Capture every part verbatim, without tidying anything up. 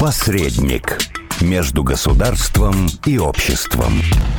Посредник между государством и обществом.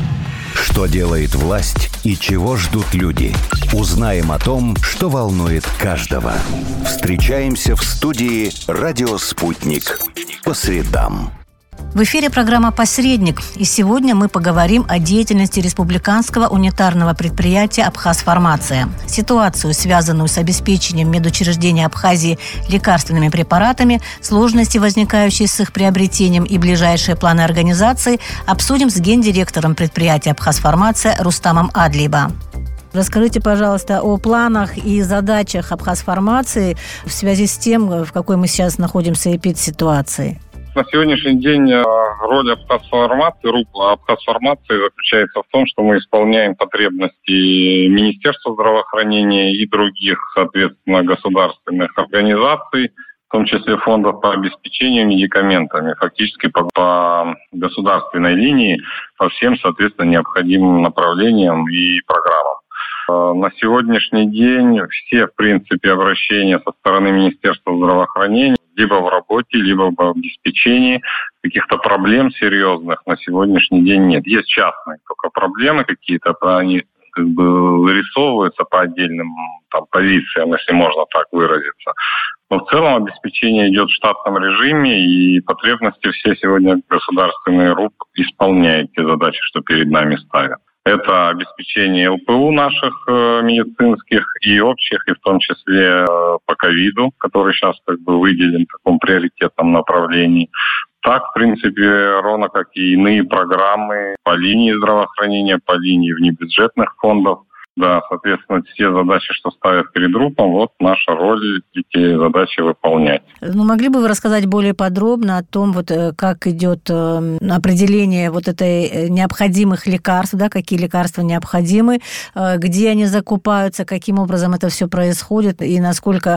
Что делает власть и чего ждут люди? Узнаем о том, что волнует каждого. Встречаемся в студии «Радио Спутник» по средам. В эфире программа «Посредник», и сегодня мы поговорим о деятельности республиканского унитарного предприятия «Абхазфармация». Ситуацию, связанную с обеспечением медучреждения Абхазии лекарственными препаратами, сложности, возникающие с их приобретением, и ближайшие планы организации, обсудим с гендиректором предприятия «Абхазфармация» Рустамом Адлиба. Расскажите, пожалуйста, о планах и задачах «Абхазфармации» в связи с тем, в какой мы сейчас находимся эпидситуации. На сегодняшний день роль Абхазфармации, руководство Абхазфармации заключается в том, что мы исполняем потребности Министерства здравоохранения и других, соответственно, государственных организаций, в том числе фондов по обеспечению медикаментами, фактически по, по государственной линии, по всем, соответственно, необходимым направлениям и программам. На сегодняшний день все, в принципе, обращения со стороны Министерства здравоохранения либо в работе, либо в обеспечении, каких-то проблем серьезных на сегодняшний день нет. Есть частные только проблемы какие-то, они как бы вырисовываются по отдельным там, позициям, если можно так выразиться. Но в целом обеспечение идет в штатном режиме, и потребности все сегодня государственный РУП исполняет те задачи, что перед нами ставят. Это обеспечение ЛПУ наших э, медицинских и общих, и в том числе э, по ковиду, который сейчас как бы выделен в таком приоритетном направлении. Так, в принципе, ровно как и иные программы по линии здравоохранения, по линии внебюджетных фондов. Да, соответственно, все задачи, что ставят перед РУПом, вот наша роль эти задачи выполнять. Ну, могли бы вы рассказать более подробно о том, вот как идет определение вот этой необходимых лекарств, да, какие лекарства необходимы, где они закупаются, каким образом это все происходит и насколько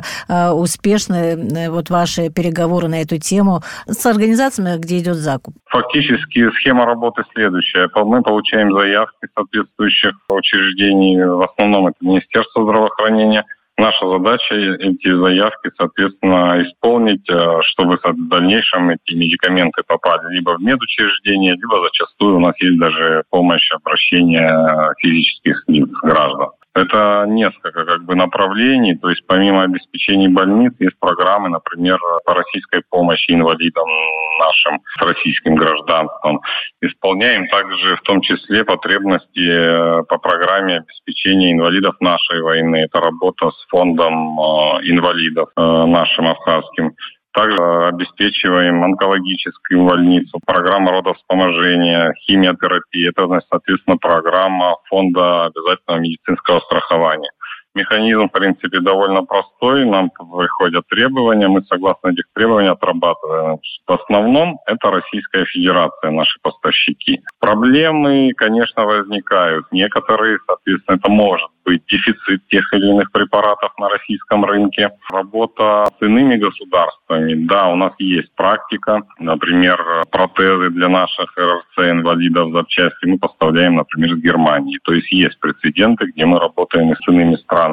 успешны вот ваши переговоры на эту тему с организациями, где идет закуп? Фактически схема работы следующая. Мы получаем заявки соответствующих учреждений. В основном это Министерство здравоохранения. Наша задача эти заявки, соответственно, исполнить, чтобы в дальнейшем эти медикаменты попали либо в медучреждение, либо зачастую у нас есть даже помощь обращения физических лиц, граждан. Это несколько как бы направлений, то есть помимо обеспечения больниц есть программы, например, по российской помощи инвалидам нашим с российским гражданством. Исполняем также в том числе потребности по программе обеспечения инвалидов нашей войны. Это работа с фондом инвалидов нашим абхазским. Также обеспечиваем онкологическую больницу, программа родовспоможения, химиотерапия. Это, соответственно, программа фонда обязательного медицинского страхования. Механизм, в принципе, довольно простой. Нам приходят требования, мы согласно этих требований отрабатываем. В основном это Российская Федерация, наши поставщики. Проблемы, конечно, возникают. Некоторые, соответственно, это может быть дефицит тех или иных препаратов на российском рынке. Работа с иными государствами. Да, у нас есть практика. Например, протезы для наших РРЦ-инвалидов, запчасти мы поставляем, например, из Германии. То есть есть прецеденты, где мы работаем с иными странами.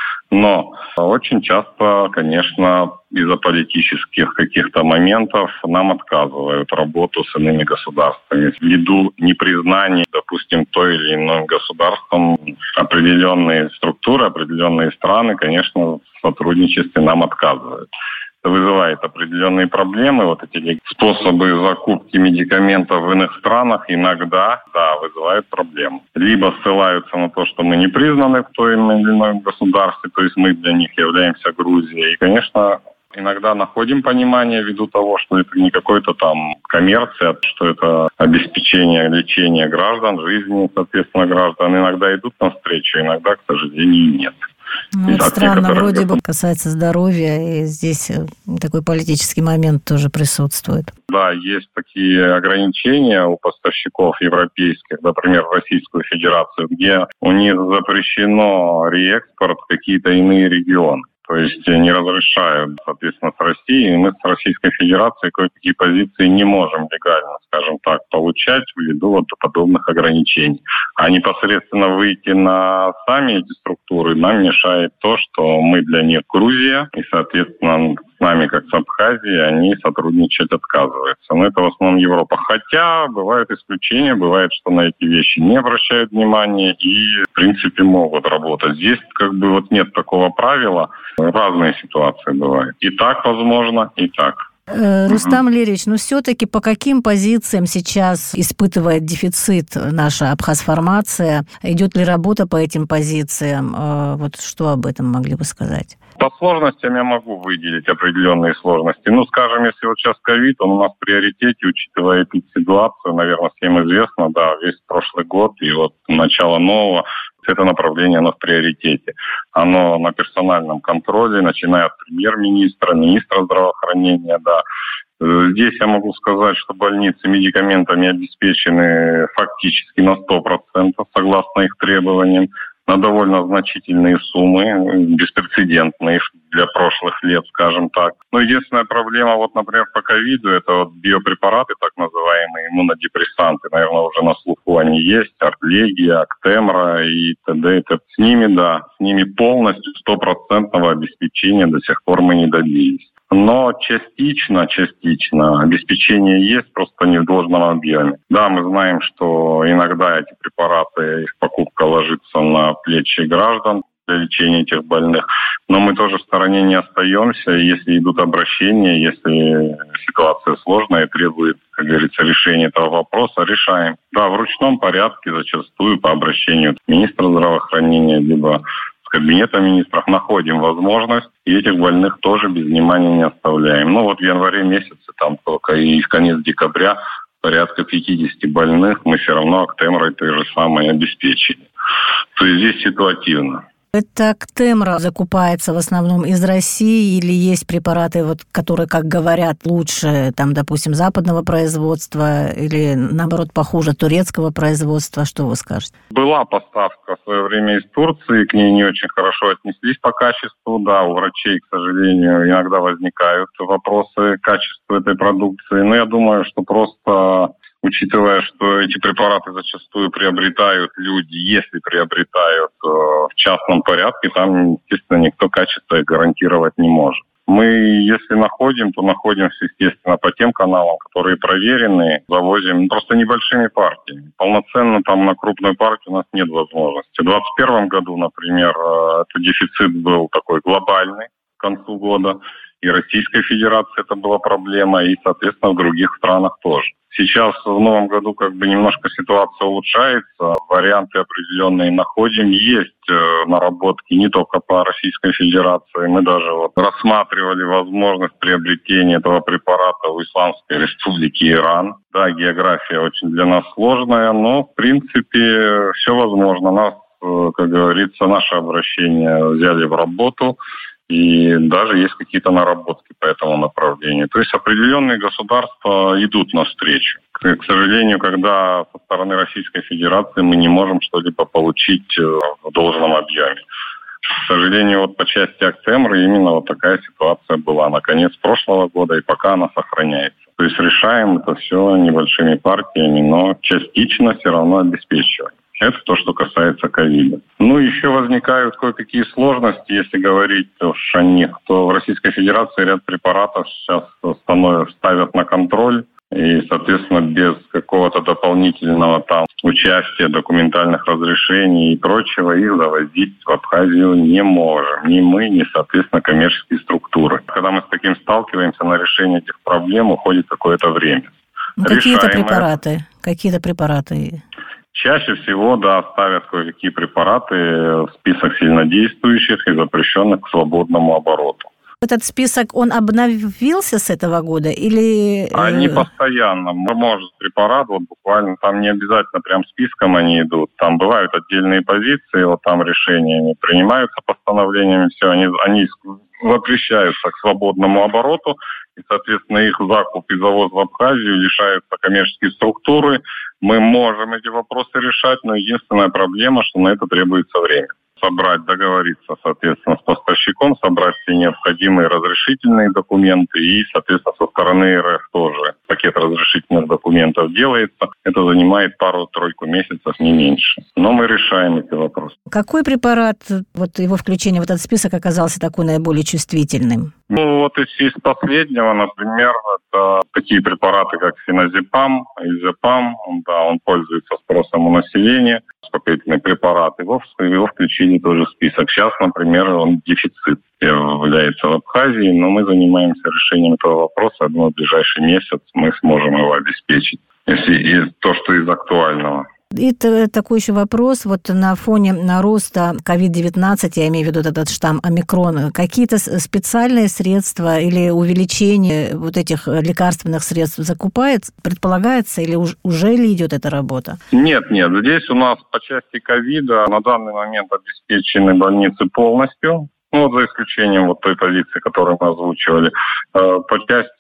Но очень часто, конечно, из-за политических каких-то моментов нам отказывают работу с иными государствами. Ввиду непризнания, допустим, той или иной государством определенные структуры, определенные страны, конечно, в сотрудничестве нам отказывают. Это вызывает определенные проблемы. Вот эти способы закупки медикаментов в иных странах иногда, да, вызывают проблемы. Либо ссылаются на то, что мы не признаны в том или ином государстве, то есть мы для них являемся Грузией. И, конечно, иногда находим понимание ввиду того, что это не какой-то там коммерция, что это обеспечение лечения граждан, жизни, соответственно, граждан. Иногда идут навстречу, иногда, к сожалению, нет. Ну, это странно, вроде бы касается здоровья, и здесь такой политический момент тоже присутствует. Да, есть такие ограничения у поставщиков европейских, например, в Российскую Федерацию, где у них запрещено реэкспорт в какие-то иные регионы. То есть не разрешают, соответственно, с Россией. И мы с Российской Федерацией кое-какие позиции не можем легально, скажем так, получать ввиду вот подобных ограничений. А непосредственно выйти на сами эти структуры нам мешает то, что мы для них Грузия, и, соответственно, с нами, как с Абхазией, они сотрудничать отказываются. Но это в основном Европа. Хотя бывают исключения, бывает, что на эти вещи не обращают внимания и, в принципе, могут работать. Здесь как бы вот нет такого правила. Разные ситуации бывают. И так возможно, и так. Рустам Лерич, ну все-таки по каким позициям сейчас испытывает дефицит наша Абхазформация? Идет ли работа по этим позициям? Вот что об этом могли бы сказать? По сложностям я могу выделить определенные сложности. Ну, скажем, если вот сейчас ковид, он у нас в приоритете, учитывая эпидситуацию, наверное, всем известно, да, весь прошлый год и вот начало нового, это направление, оно в приоритете. Оно на персональном контроле, начиная от премьер-министра, министра здравоохранения, да. Здесь я могу сказать, что больницы медикаментами обеспечены фактически на сто процентов, согласно их требованиям, на довольно значительные суммы, беспрецедентные для прошлых лет, скажем так. Но единственная проблема, вот, например, по ковиду, это вот биопрепараты, так называемые иммунодепрессанты, наверное, уже на слуху они есть, Артлегия, Актемра и т.д. и т.п. С ними, да, с ними полностью стопроцентного обеспечения до сих пор мы не добились. Но частично, частично обеспечение есть, просто не в должном объеме. Да, мы знаем, что иногда эти препараты, их покупка ложится на плечи граждан для лечения этих больных, но мы тоже в стороне не остаемся. Если идут обращения, если ситуация сложная и требует, как говорится, решения этого вопроса, решаем. Да, в ручном порядке, зачастую по обращению министра здравоохранения, либо с кабинета министров находим возможность, и этих больных тоже без внимания не оставляем. Ну вот в январе месяце, там только и в конец декабря порядка пятьдесят больных мы все равно Актемрой той же самой обеспечили. То есть здесь ситуативно. Это Актемра закупается в основном из России или есть препараты, вот, которые, как говорят, лучше, там, допустим, западного производства или, наоборот, похуже турецкого производства? Что вы скажете? Была поставка в свое время из Турции, к ней не очень хорошо отнеслись по качеству. Да, у врачей, к сожалению, иногда возникают вопросы качества этой продукции. Но я думаю, что просто... Учитывая, что эти препараты зачастую приобретают люди, если приобретают э, в частном порядке, там, естественно, никто качество гарантировать не может. Мы, если находим, то находим, естественно, по тем каналам, которые проверены, завозим просто небольшими партиями. Полноценно там на крупную партию у нас нет возможности. В двадцать первом году, например, э, этот дефицит был такой глобальный к концу года. И Российской Федерации это была проблема, и, соответственно, в других странах тоже. Сейчас в новом году как бы немножко ситуация улучшается, варианты определенные находим. Есть наработки не только по Российской Федерации. Мы даже вот рассматривали возможность приобретения этого препарата у Исламской Республики Иран. Да, география очень для нас сложная, но в принципе все возможно. Нас, как говорится, наше обращение взяли в работу. И даже есть какие-то наработки по этому направлению. То есть определенные государства идут навстречу. К сожалению, когда со стороны Российской Федерации мы не можем что-либо получить в должном объеме. К сожалению, вот по части Актемры именно вот такая ситуация была на конец прошлого года, и пока она сохраняется. То есть решаем это все небольшими партиями, но частично все равно обеспечиваем. Это то, что касается ковида. Ну, еще возникают кое-какие сложности, если говорить уж о них, то в Российской Федерации ряд препаратов сейчас становятся, ставят на контроль, и, соответственно, без какого-то дополнительного там участия, документальных разрешений и прочего их завозить в Абхазию не можем. Ни мы, ни, соответственно, коммерческие структуры. Когда мы с таким сталкиваемся, на решение этих проблем уходит какое-то время. Ну, какие-то препараты? Какие-то препараты? Чаще всего, да, ставят кое-какие препараты в список сильнодействующих и запрещенных к свободному обороту. Этот список, он обновился с этого года или... Они постоянно. Может, препарат, вот буквально, там не обязательно прям списком они идут. Там бывают отдельные позиции, вот там решения принимаются постановлениями, все, они, они запрещаются к свободному обороту, и, соответственно, их закуп и завоз в Абхазию лишаются коммерческие структуры. Мы можем эти вопросы решать, но единственная проблема, что на это требуется время. Собрать, договориться, соответственно, с поставщиком, собрать все необходимые разрешительные документы и, соответственно, со стороны РФ тоже пакет разрешительных документов делается. Это занимает пару-тройку месяцев, не меньше. Но мы решаем эти вопросы. Какой препарат, вот его включение в этот список оказался такой наиболее чувствительным? Ну, вот из, из последнего, например, это такие препараты, как феназепам, изепам. Да, он пользуется спросом у населения. Успокоительный препарат. Его, его включили тоже в список. Сейчас, например, он дефицит является в Абхазии, но мы занимаемся решением этого вопроса. Я думаю, в ближайший месяц мы сможем его обеспечить, если и то, что из актуального. И такой еще вопрос. Вот на фоне роста ковид девятнадцать, я имею в виду этот штамм омикрон, какие-то специальные средства или увеличение вот этих лекарственных средств закупается, предполагается, или уже ли идет эта работа? Нет, нет. Здесь у нас по части ковида на данный момент обеспечены больницы полностью. Ну, вот за исключением вот той позиции, которую мы озвучивали. По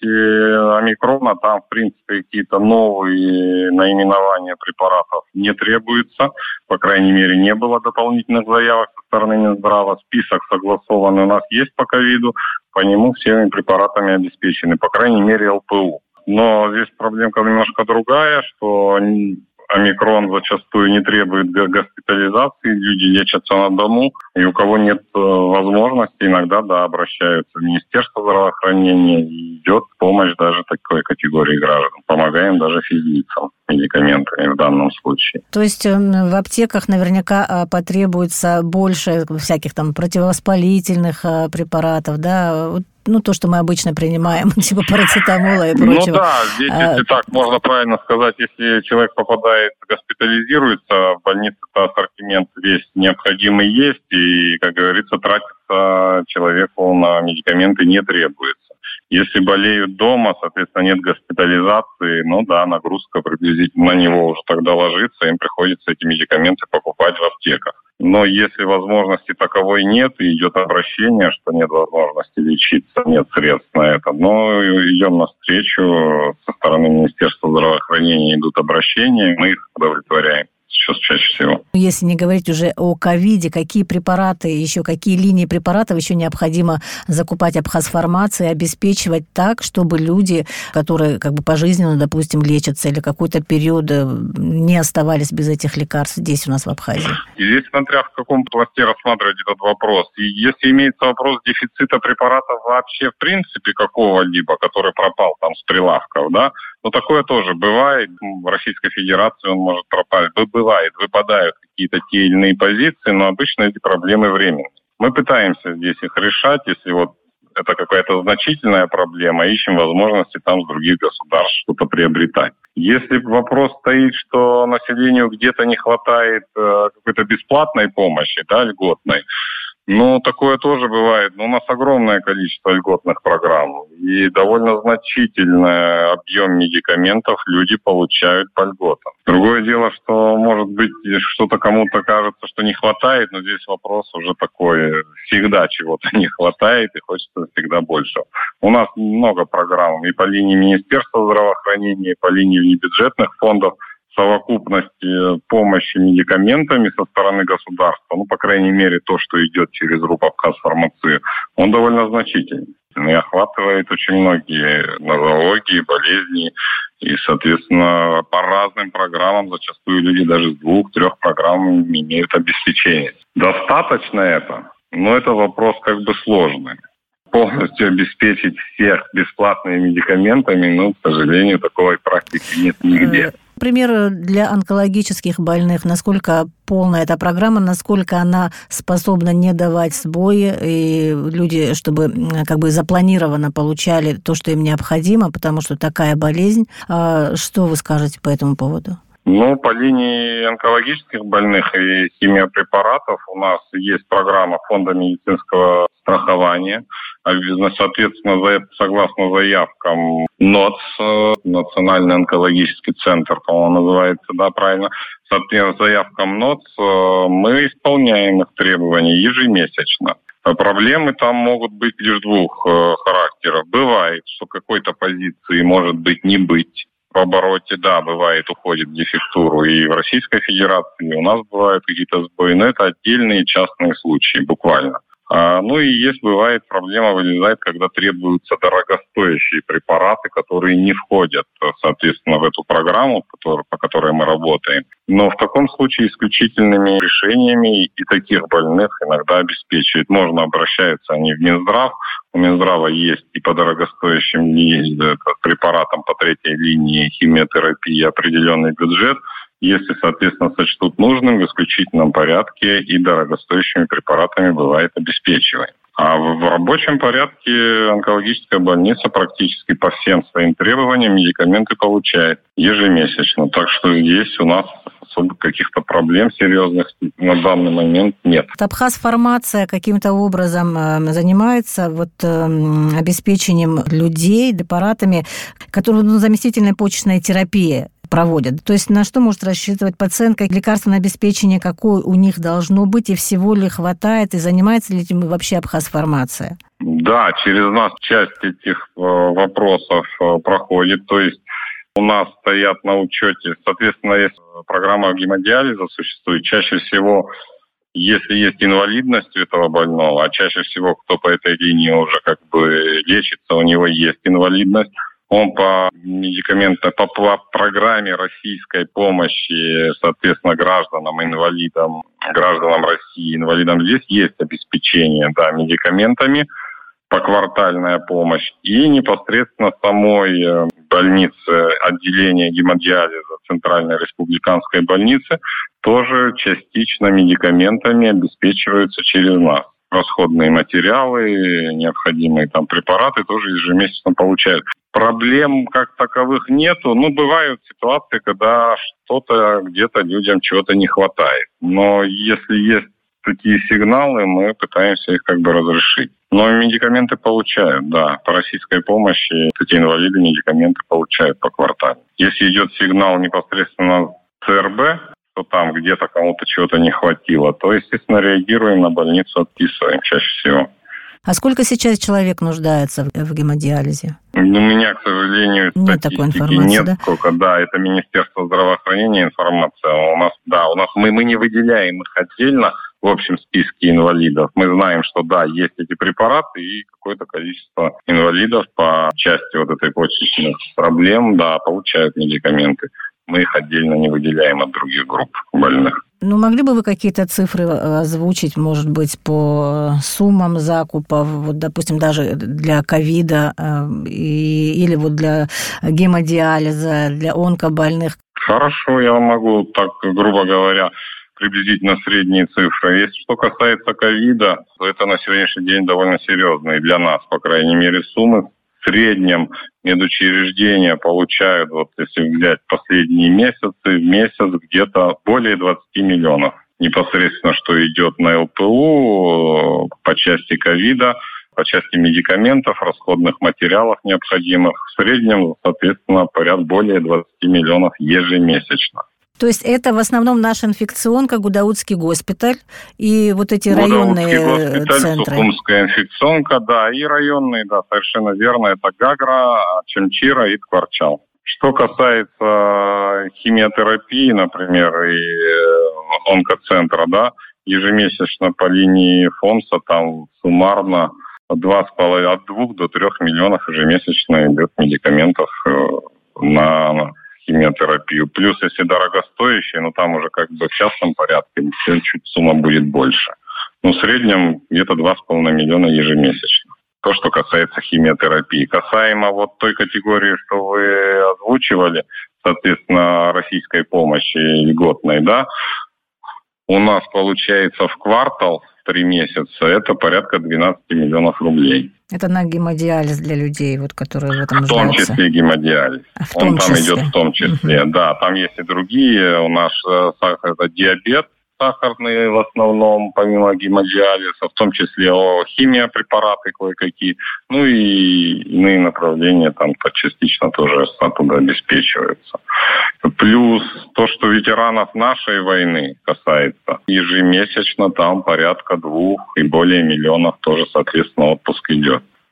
части омикрона там, в принципе, какие-то новые наименования препаратов не требуются. По крайней мере, не было дополнительных заявок со стороны Минздрава. Список согласованный у нас есть по ковиду. По нему всеми препаратами обеспечены. По крайней мере, эл пэ у. Но здесь проблемка немножко другая, что омикрон зачастую не требует госпитализации, люди лечатся на дому, и у кого нет возможности, иногда, да, обращаются в Министерство здравоохранения, и идет помощь даже такой категории граждан. Помогаем даже физлицам медикаментами в данном случае. То есть в аптеках наверняка потребуется больше всяких там противовоспалительных препаратов, да? Ну, то, что мы обычно принимаем, типа парацетамола и прочего. Ну да, здесь, если а... так можно правильно сказать, если человек попадает, госпитализируется, в больнице-то ассортимент весь необходимый есть, и, как говорится, тратиться человеку на медикаменты не требуется. Если болеют дома, соответственно, нет госпитализации, ну да, нагрузка приблизительно на него уже тогда ложится, им приходится эти медикаменты покупать в аптеках. Но если возможности таковой нет, и идет обращение, что нет возможности лечиться, нет средств на это, но идем навстречу, со стороны Министерства здравоохранения идут обращения, мы их удовлетворяем. Сейчас чаще всего. Если не говорить уже о ковиде, какие препараты, еще какие линии препаратов еще необходимо закупать Абхазфармации, обеспечивать так, чтобы люди, которые как бы пожизненно, допустим, лечатся или какой-то период не оставались без этих лекарств здесь у нас в Абхазии? И здесь, смотря в каком пласте рассматривать этот вопрос. И если имеется вопрос дефицита препаратов вообще в принципе какого-либо, который пропал там с прилавков, да, но такое тоже бывает. В Российской Федерации он может пропасть. Бывает, выпадают какие-то те или иные позиции, но обычно эти проблемы временные. Мы пытаемся здесь их решать. Если вот это какая-то значительная проблема, ищем возможности там с других государств что-то приобретать. Если вопрос стоит, что населению где-то не хватает э, какой-то бесплатной помощи, да, льготной, ну, такое тоже бывает. Но у нас огромное количество льготных программ. И довольно значительный объем медикаментов люди получают по льготам. Другое дело, что, может быть, что-то кому-то кажется, что не хватает, но здесь вопрос уже такой. Всегда чего-то не хватает, и хочется всегда больше. У нас много программ и по линии Министерства здравоохранения, и по линии внебюджетных фондов. Совокупности помощи медикаментами со стороны государства, ну, по крайней мере, то, что идет через РУП Абхазфармацию, он довольно значительный. И охватывает очень многие нозологии, болезни. И, соответственно, по разным программам зачастую люди даже с двух-трех программ имеют обеспечение. Достаточно это? Но это вопрос как бы сложный. Полностью обеспечить всех бесплатными медикаментами, ну, к сожалению, такой практики нет нигде. Например, для онкологических больных, насколько полная эта программа, насколько она способна не давать сбои, и люди, чтобы как бы запланированно получали то, что им необходимо, потому что такая болезнь. Что вы скажете по этому поводу? Ну, по линии онкологических больных и химиопрепаратов у нас есть программа Фонда медицинского страхования. Соответственно, согласно заявкам НОЦ, Национальный онкологический центр, по-моему, называется, да, правильно, соответственно, заявкам НОЦ мы исполняем их требования ежемесячно. Проблемы там могут быть лишь двух характеров. Бывает, что какой-то позиции может быть не быть. В обороте, да, бывает, уходит в дефектуру и в Российской Федерации, и у нас бывают какие-то сбои, но это отдельные частные случаи, буквально. А, ну и есть, бывает, проблема вылезает, когда требуются дорогостоящие препараты, которые не входят, соответственно, в эту программу, который, по которой мы работаем. Но в таком случае исключительными решениями и таких больных иногда обеспечивают. Можно обращаться они в Минздрав. У Минздрава есть и по дорогостоящим препаратам по третьей линии химиотерапии определенный бюджет. Если, соответственно, сочтут нужным, в исключительном порядке и дорогостоящими препаратами бывает обеспечиваем. А в рабочем порядке онкологическая больница практически по всем своим требованиям медикаменты получает ежемесячно. Так что здесь у нас особо каких-то проблем серьезных на данный момент нет. Абхаз-фармация каким-то образом занимается вот, э, обеспечением людей препаратами, которые ну, заместительной почечной терапии проводят. То есть на что может рассчитывать пациент, как лекарственное обеспечение, какое у них должно быть, и всего ли хватает, и занимается ли этим вообще Абхаз-фармация? Да, через нас часть этих э, вопросов э, проходит. То есть у нас стоят на учете, соответственно, есть программа гемодиализа существует. Чаще всего, если есть инвалидность у этого больного, а чаще всего, кто по этой линии уже как бы лечится, у него есть инвалидность, он по медикаментной, по программе российской помощи, соответственно, гражданам, инвалидам, гражданам России, инвалидам здесь есть обеспечение, да, медикаментами, поквартальная помощь. И непосредственно самой больнице отделения гемодиализа Центральной республиканской больницы тоже частично медикаментами обеспечиваются через нас. Расходные материалы, необходимые там препараты тоже ежемесячно получают. Проблем как таковых нету. Ну, бывают ситуации, когда что-то где-то людям чего-то не хватает. Но если есть такие сигналы, мы пытаемся их как бы разрешить. Но медикаменты получают, да. По российской помощи эти инвалиды медикаменты получают по кварталу. Если идет сигнал непосредственно ЦРБ, что там где-то кому-то чего-то не хватило, то, естественно, реагируем на больницу, отписываем чаще всего. А сколько сейчас человек нуждается в гемодиализе? У меня, к сожалению, нет такой информации, нет, да? Сколько, да, это Министерство здравоохранения информация. У нас, да, у нас мы, мы не выделяем их отдельно в общем списке инвалидов. Мы знаем, что да, есть эти препараты и какое-то количество инвалидов по части вот этой почечных проблем, да, получают медикаменты. Мы их отдельно не выделяем от других групп больных. Ну, могли бы вы какие-то цифры озвучить, может быть, по суммам закупов, вот, допустим, даже для ковида э, и, или вот для гемодиализа, для онкобольных? Хорошо, я могу так, грубо говоря, приблизительно средние цифры. Если что касается ковида, то это на сегодняшний день довольно серьезные для нас, по крайней мере, суммы. В среднем медучреждения получают, вот если взять последние месяцы, в месяц где-то более двадцать миллионов. Непосредственно, что идет на ЛПУ по части ковида, по части медикаментов, расходных материалов необходимых. В среднем, соответственно, порядка более двадцать миллионов ежемесячно. То есть это в основном наша инфекционка, Гудаутский госпиталь и вот эти районные госпиталь, центры. Сухумская инфекционка, да, и районные, да, совершенно верно, это Гагра, Чемчира и Ткварчал. Что касается химиотерапии, например, и онкоцентра, да, ежемесячно по линии ФОМСа там суммарно два с половиной, от двух до трех миллионов ежемесячно идет медикаментов на химиотерапию. Плюс, если дорогостоящие, ну там уже как бы в частном порядке, чуть сумма будет больше. Но в среднем где-то два с половиной миллиона ежемесячно. То, что касается химиотерапии. Касаемо вот той категории, что вы озвучивали, соответственно, российской помощи льготной, да, у нас получается в квартал, три месяца, это порядка двенадцать миллионов рублей. Это на гемодиализ для людей, вот, которые в этом нуждаются? В том числе гемодиализ. А в том Он там числе? идет в том числе, угу. Да. Там есть и другие. У нас сахар, это диабет сахарный в основном, помимо гемодиализа, в том числе о, химия, препараты кое-какие. Ну и иные направления там частично тоже оттуда обеспечиваются. Плюс то, что ветеранов нашей войны касается, ежемесячно там порядка двух и более миллионов тоже, соответственно, отпуск идет.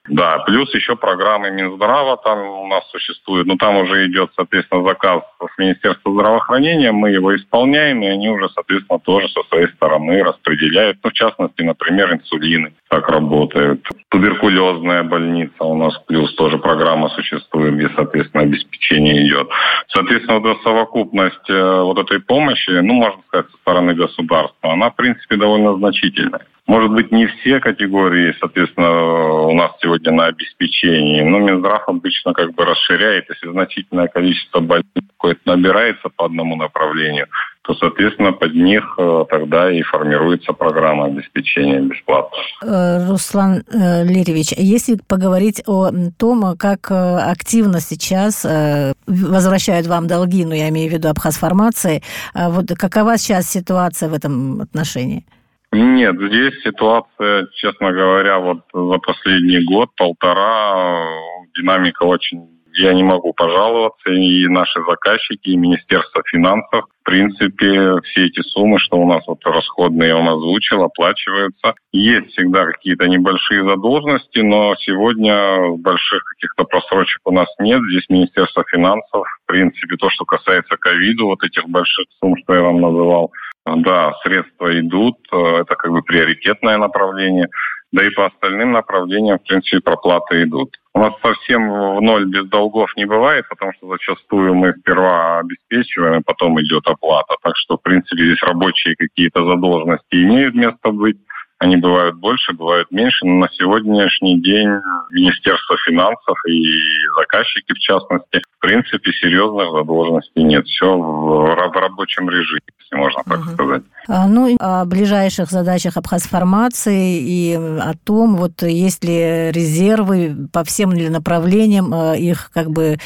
Да, плюс еще программы Минздрава там у нас существуют. Ну, там уже идет, соответственно, заказ с Министерства здравоохранения, мы его исполняем, и они уже, соответственно, тоже со своей стороны распределяют. Ну, в частности, например, инсулины так работают. Туберкулезная больница у нас плюс тоже программа существует, где, соответственно, обеспечение идет. Соответственно, вот эта совокупность вот этой помощи, ну, можно сказать, со стороны государства, она, в принципе, довольно значительная. Может быть, не все категории, соответственно, у нас сегодня на обеспечении, но Минздрав обычно как бы расширяет, если значительное количество больниц какое-то набирается по одному направлению, то, соответственно, под них тогда и формируется программа обеспечения бесплатно. Руслан Леревич, если поговорить о том, как активно сейчас возвращают вам долги, ну, я имею в виду Абхазфармации, вот какова сейчас ситуация в этом отношении? Нет, здесь ситуация, честно говоря, вот за последний год-полтора динамика очень... Я не могу пожаловаться, и наши заказчики, и Министерство финансов, в принципе, все эти суммы, что у нас вот расходные, я вам озвучил, оплачиваются. Есть всегда какие-то небольшие задолженности, но сегодня больших каких-то просрочек у нас нет. Здесь Министерство финансов, в принципе, то, что касается ковида, вот этих больших сумм, что я вам называл, да, средства идут, это как бы приоритетное направление. Да и по остальным направлениям, в принципе, проплаты идут. У нас совсем в ноль без долгов не бывает, потому что зачастую мы сперва обеспечиваем, и потом идет оплата. Так что, в принципе, здесь рабочие какие-то задолженности имеют место быть. Они бывают больше, бывают меньше, но на сегодняшний день Министерство финансов и заказчики, в частности, в принципе, серьезных задолженностей нет. Все в рабочем режиме, если можно так uh-huh. сказать. А, ну, о ближайших задачах Абхазфармации и о том, вот есть ли резервы по всем ли направлениям, их как бы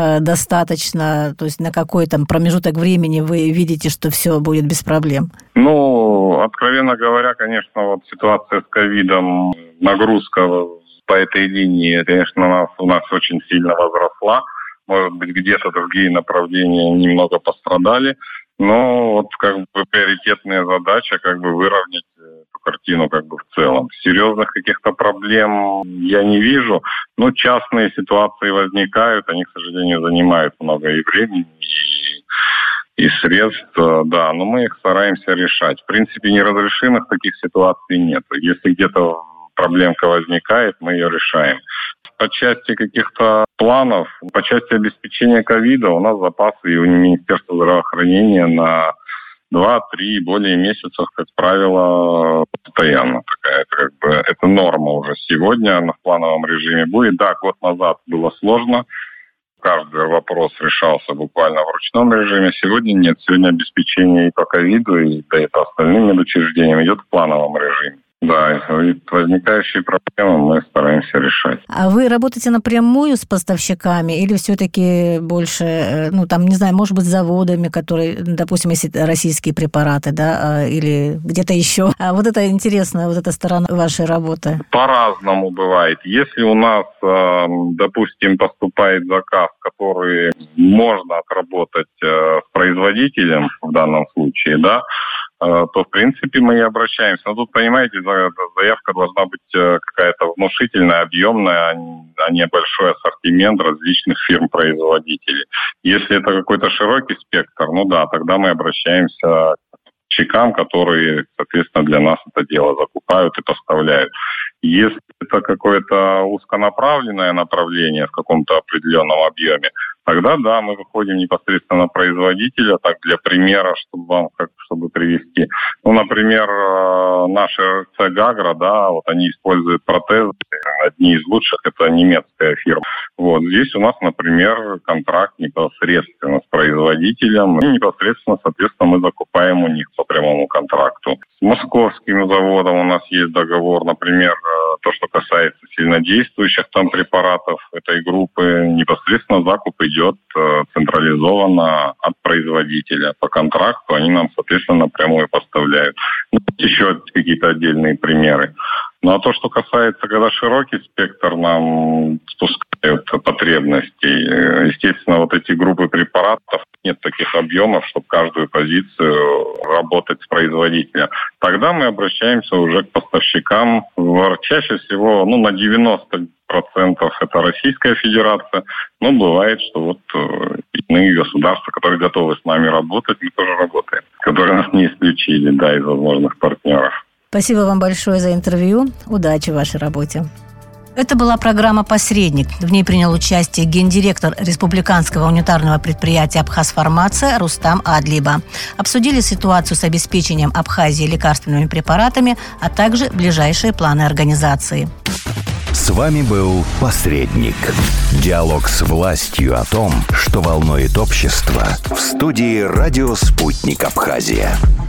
достаточно, то есть на какой там промежуток времени вы видите, что все будет без проблем? Ну, откровенно говоря, конечно, вот ситуация с ковидом, нагрузка по этой линии, конечно, у нас, у нас очень сильно возросла. Может быть, где-то другие направления немного пострадали. Но вот как бы приоритетная задача как бы выровнять эту картину как бы в целом. Серьезных каких-то проблем я не вижу. Но частные ситуации возникают, они, к сожалению, занимают много и времени, и, и средств, да, но мы их стараемся решать. В принципе, неразрешимых таких ситуаций нет. Если где-то проблемка возникает, мы ее решаем. По части каких-то планов, по части обеспечения ковида у нас запасы и у Министерства здравоохранения на два-три более месяцев, как правило, постоянно. Такая, как бы, это норма уже сегодня, она в плановом режиме будет. Да, год назад было сложно. Каждый вопрос решался буквально в ручном режиме. Сегодня нет. Сегодня обеспечение и по ковиду, и, да, и по остальным медучреждениям идет в плановом режиме. Да, возникающие проблемы мы стараемся решать. А вы работаете напрямую с поставщиками или все-таки больше, ну, там, не знаю, может быть, с заводами, которые, допустим, если российские препараты, да, или где-то еще? А вот это интересно, вот эта сторона вашей работы. По-разному бывает. Если у нас, допустим, поступает заказ, который можно отработать с производителем в данном случае, да, то, в принципе, мы и обращаемся. Но тут, понимаете, заявка должна быть какая-то внушительная, объемная, а не большой ассортимент различных фирм-производителей. Если это какой-то широкий спектр, ну да, тогда мы обращаемся к поставщикам, которые, соответственно, для нас это дело закупают и поставляют. Если это какое-то узконаправленное направление в каком-то определенном объеме, тогда, да, мы выходим непосредственно на производителя, так для примера, чтобы вам, как, чтобы привести. Ну, например, наши Цегагра, да, вот они используют протезы, одни из лучших, это немецкая фирма. Вот здесь у нас, например, контракт непосредственно с производителем, и непосредственно, соответственно, мы закупаем у них по прямому контракту. С московским заводом у нас есть договор, например, то, что касается сильнодействующих там препаратов этой группы, непосредственно закуп идет централизованно от производителя. По контракту они нам, соответственно, напрямую поставляют. Еще какие-то отдельные примеры. Ну а то, что касается, когда широкий спектр нам спускают потребностей, естественно, вот эти группы препаратов, нет таких объемов, чтобы каждую позицию работать с производителем. Тогда мы обращаемся уже к поставщикам. Чаще всего, ну, на девяносто процентов это Российская Федерация, но бывает, что вот иные государства, которые готовы с нами работать, мы тоже работаем, которые нас не исключили, да, из возможных партнеров. Спасибо вам большое за интервью. Удачи в вашей работе. Это была программа «Посредник». В ней принял участие гендиректор республиканского унитарного предприятия «Абхазфармация» Рустам Адлиба. Обсудили ситуацию с обеспечением Абхазии лекарственными препаратами, а также ближайшие планы организации. С вами был «Посредник». Диалог с властью о том, что волнует общество, в студии «Радио Спутник Абхазия».